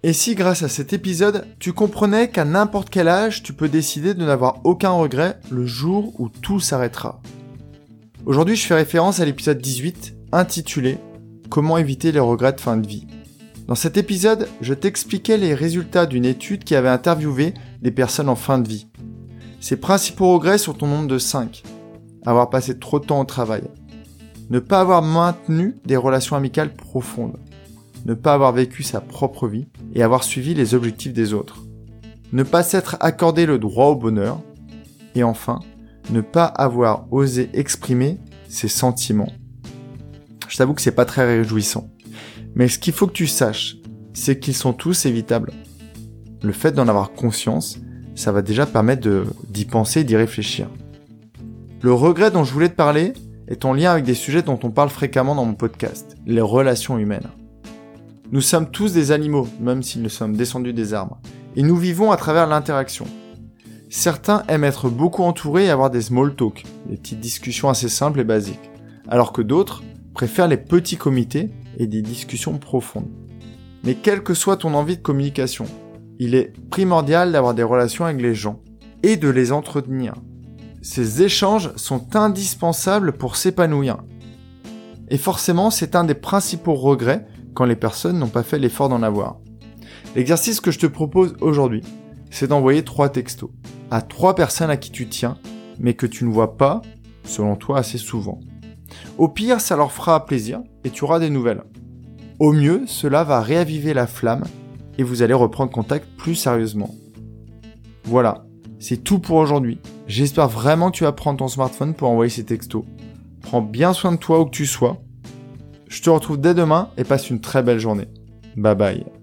Et si grâce à cet épisode, tu comprenais qu'à n'importe quel âge, tu peux décider de n'avoir aucun regret le jour où tout s'arrêtera. Aujourd'hui, je fais référence à l'épisode 18, intitulé « Comment éviter les regrets de fin de vie ». Dans cet épisode, je t'expliquais les résultats d'une étude qui avait interviewé des personnes en fin de vie. Ses principaux regrets sont au nombre de 5. Avoir passé trop de temps au travail. Ne pas avoir maintenu des relations amicales profondes. Ne pas avoir vécu sa propre vie et avoir suivi les objectifs des autres. Ne pas s'être accordé le droit au bonheur. Et enfin, ne pas avoir osé exprimer ses sentiments. Je t'avoue que c'est pas très réjouissant. Mais ce qu'il faut que tu saches, c'est qu'ils sont tous évitables. Le fait d'en avoir conscience, ça va déjà permettre d'y penser et d'y réfléchir. Le regret dont je voulais te parler est en lien avec des sujets dont on parle fréquemment dans mon podcast, les relations humaines. Nous sommes tous des animaux, même si nous sommes descendus des arbres, et nous vivons à travers l'interaction. Certains aiment être beaucoup entourés et avoir des small talk, des petites discussions assez simples et basiques, alors que d'autres préfèrent les petits comités et des discussions profondes. Mais quelle que soit ton envie de communication, il est primordial d'avoir des relations avec les gens et de les entretenir. Ces échanges sont indispensables pour s'épanouir. Et forcément, c'est un des principaux regrets quand les personnes n'ont pas fait l'effort d'en avoir. L'exercice que je te propose aujourd'hui, c'est d'envoyer 3 textos à 3 personnes à qui tu tiens, mais que tu ne vois pas, selon toi, assez souvent. Au pire, ça leur fera plaisir et tu auras des nouvelles. Au mieux, cela va réaviver la flamme et vous allez reprendre contact plus sérieusement. Voilà, c'est tout pour aujourd'hui. J'espère vraiment que tu vas prendre ton smartphone pour envoyer ces textos. Prends bien soin de toi où que tu sois. Je te retrouve dès demain et passe une très belle journée. Bye bye.